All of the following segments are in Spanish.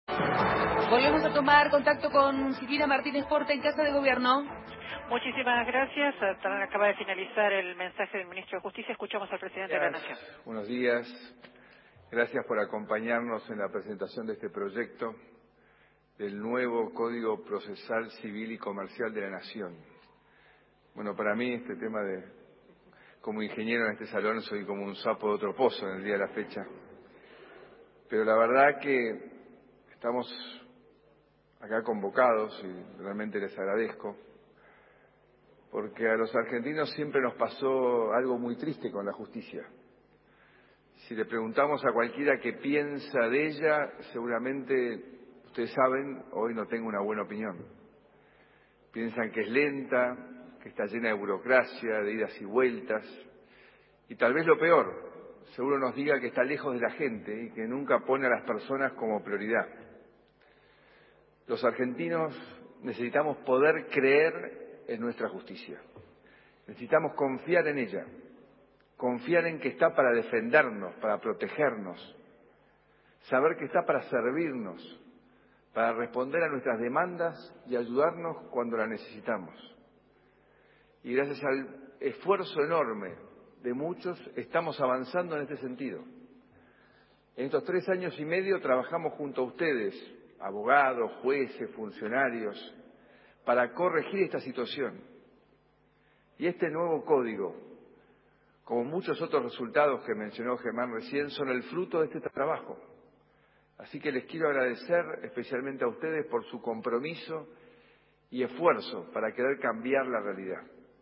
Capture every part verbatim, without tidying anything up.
Volvemos a tomar contacto con Silvina Martínez Porta en Casa de Gobierno. Muchísimas gracias. Acaba de finalizar el mensaje del Ministro de Justicia. Escuchamos al Presidente de la Nación. Buenos días. Gracias por acompañarnos en la presentación de este proyecto del nuevo Código Procesal Civil y Comercial de la Nación. Bueno, para mí este tema de, como ingeniero en este salón, soy como un sapo de otro pozo en el día de la fecha. Pero la verdad que estamos acá convocados y realmente les agradezco, porque a los argentinos siempre nos pasó algo muy triste con la justicia. Si le preguntamos a cualquiera qué piensa de ella, seguramente, ustedes saben, hoy no tengo una buena opinión. Piensan que es lenta, que está llena de burocracia, de idas y vueltas, y tal vez lo peor, seguro nos diga que está lejos de la gente y que nunca pone a las personas como prioridad. Los argentinos necesitamos poder creer en nuestra justicia. Necesitamos confiar en ella, confiar en que está para defendernos, para protegernos, saber que está para servirnos, para responder a nuestras demandas y ayudarnos cuando la necesitamos. Y gracias al esfuerzo enorme de muchos, estamos avanzando en este sentido. En estos tres años y medio trabajamos junto a ustedes, abogados, jueces, funcionarios, para corregir esta situación. Y este nuevo código, como muchos otros resultados que mencionó Germán recién, son el fruto de este trabajo. Así que les quiero agradecer especialmente a ustedes por su compromiso y esfuerzo para querer cambiar la realidad.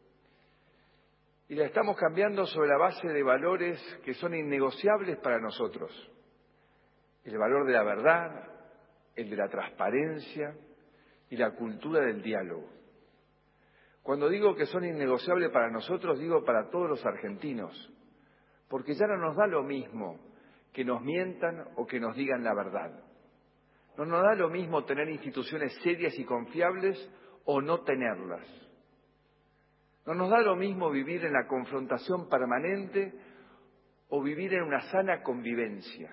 Y la estamos cambiando sobre la base de valores que son innegociables para nosotros. El valor de la verdad, el de la transparencia y la cultura del diálogo. Cuando digo que son innegociables para nosotros, digo para todos los argentinos, porque ya no nos da lo mismo que nos mientan o que nos digan la verdad. No nos da lo mismo tener instituciones serias y confiables o no tenerlas. No nos da lo mismo vivir en la confrontación permanente o vivir en una sana convivencia.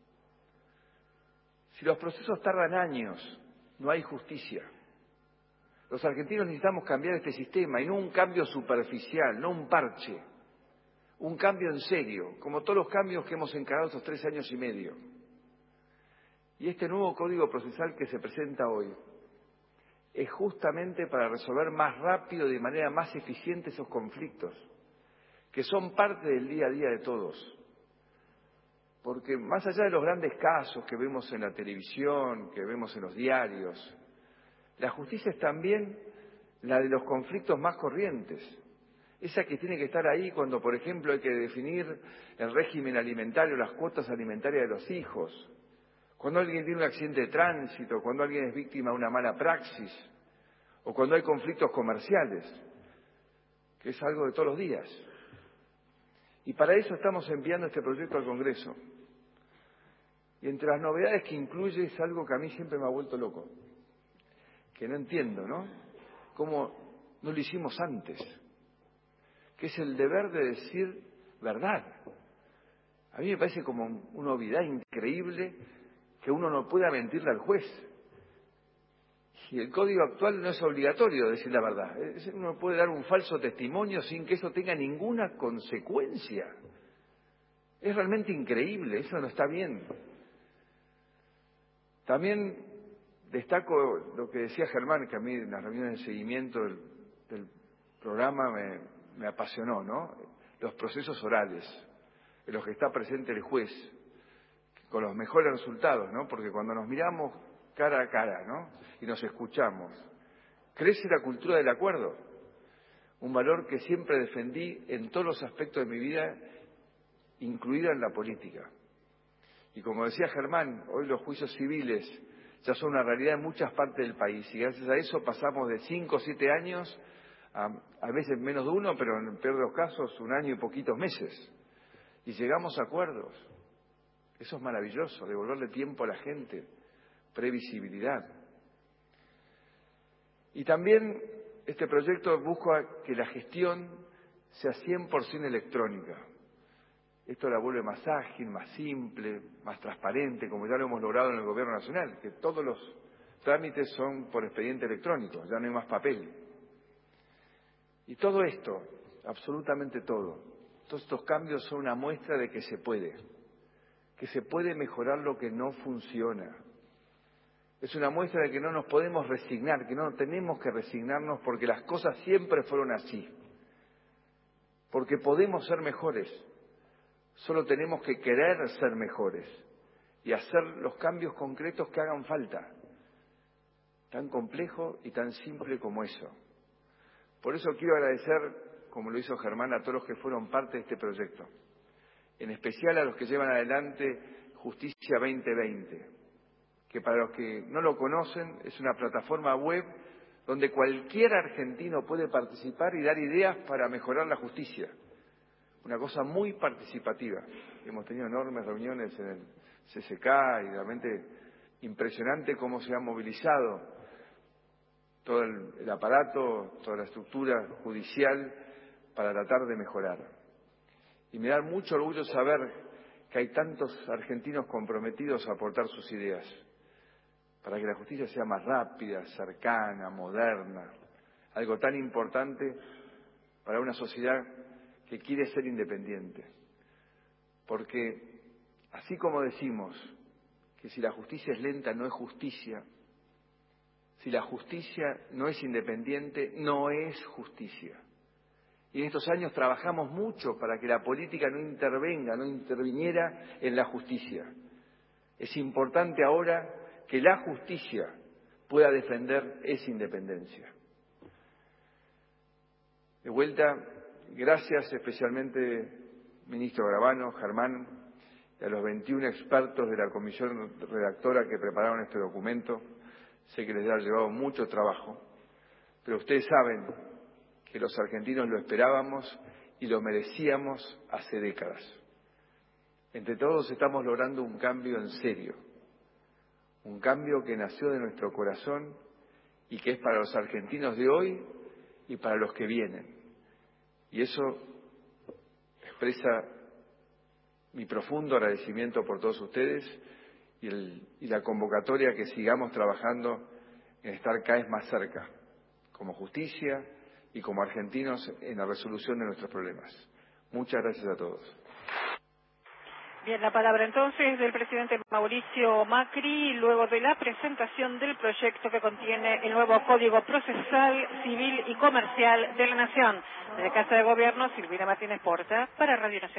Si los procesos tardan años, no hay justicia. Los argentinos necesitamos cambiar este sistema, y no un cambio superficial, no un parche, un cambio en serio, como todos los cambios que hemos encarado estos tres años y medio. Y este nuevo Código Procesal que se presenta hoy es justamente para resolver más rápido y de manera más eficiente esos conflictos, que son parte del día a día de todos. Porque más allá de los grandes casos que vemos en la televisión, que vemos en los diarios, la justicia es también la de los conflictos más corrientes. Esa que tiene que estar ahí cuando, por ejemplo, hay que definir el régimen alimentario, las cuotas alimentarias de los hijos, cuando alguien tiene un accidente de tránsito, cuando alguien es víctima de una mala praxis, o cuando hay conflictos comerciales, que es algo de todos los días. Y para eso estamos enviando este proyecto al Congreso. Y entre las novedades que incluye es algo que a mí siempre me ha vuelto loco, que no entiendo, ¿no? ¿Cómo no lo hicimos antes? Que es el deber de decir verdad. A mí me parece como una obviedad increíble que uno no pueda mentirle al juez. Y el código actual no es obligatorio decir la verdad. Uno puede dar un falso testimonio sin que eso tenga ninguna consecuencia. Es realmente increíble, eso no está bien. También destaco lo que decía Germán, que a mí en las reuniones de seguimiento del, del programa me, me apasionó, ¿no? Los procesos orales, en los que está presente el juez, con los mejores resultados, ¿no? Porque cuando nos miramos cara a cara, ¿no? Y nos escuchamos, crece la cultura del acuerdo, un valor que siempre defendí en todos los aspectos de mi vida, incluida en la política. Y como decía Germán, hoy los juicios civiles ya son una realidad en muchas partes del país, y gracias a eso pasamos de cinco o siete años a, a veces menos de uno, pero en el peor de los casos un año y poquitos meses, y llegamos a acuerdos. Eso es maravilloso, devolverle tiempo a la gente, previsibilidad. Y también este proyecto busca que la gestión sea cien por ciento electrónica. Esto la vuelve más ágil, más simple, más transparente, como ya lo hemos logrado en el Gobierno Nacional, que todos los trámites son por expediente electrónico, ya no hay más papel. Y todo esto, absolutamente todo, todos estos cambios son una muestra de que se puede, que se puede mejorar lo que no funciona. Es una muestra de que no nos podemos resignar, que no tenemos que resignarnos porque las cosas siempre fueron así, porque podemos ser mejores. Solo tenemos que querer ser mejores y hacer los cambios concretos que hagan falta. Tan complejo y tan simple como eso. Por eso quiero agradecer, como lo hizo Germán, a todos los que fueron parte de este proyecto. En especial a los que llevan adelante Justicia veinte veinte, que para los que no lo conocen es una plataforma web donde cualquier argentino puede participar y dar ideas para mejorar la justicia. Una cosa muy participativa. Hemos tenido enormes reuniones en el C C K y realmente impresionante cómo se ha movilizado todo el, el aparato, toda la estructura judicial para tratar de mejorar. Y me da mucho orgullo saber que hay tantos argentinos comprometidos a aportar sus ideas para que la justicia sea más rápida, cercana, moderna, algo tan importante para una sociedad que quiere ser independiente. Porque así como decimos que si la justicia es lenta no es justicia, si la justicia no es independiente no es justicia. Y en estos años trabajamos mucho para que la política no intervenga, no interviniera en la justicia. Es importante ahora que la justicia pueda defender esa independencia. De vuelta, gracias especialmente, ministro Gravano, Germán, y a los veintiún expertos de la comisión redactora que prepararon este documento. Sé que les ha llevado mucho trabajo, pero ustedes saben que los argentinos lo esperábamos y lo merecíamos hace décadas. Entre todos estamos logrando un cambio en serio, un cambio que nació de nuestro corazón y que es para los argentinos de hoy y para los que vienen. Y eso expresa mi profundo agradecimiento por todos ustedes y, el, y la convocatoria que sigamos trabajando en estar cada vez más cerca, como justicia y como argentinos, en la resolución de nuestros problemas. Muchas gracias a todos. Bien, la palabra entonces del presidente Mauricio Macri, luego de la presentación del proyecto que contiene el nuevo Código Procesal, Civil y Comercial de la Nación. Desde Casa de Gobierno, Silvina Martínez Porta, para Radio Nacional.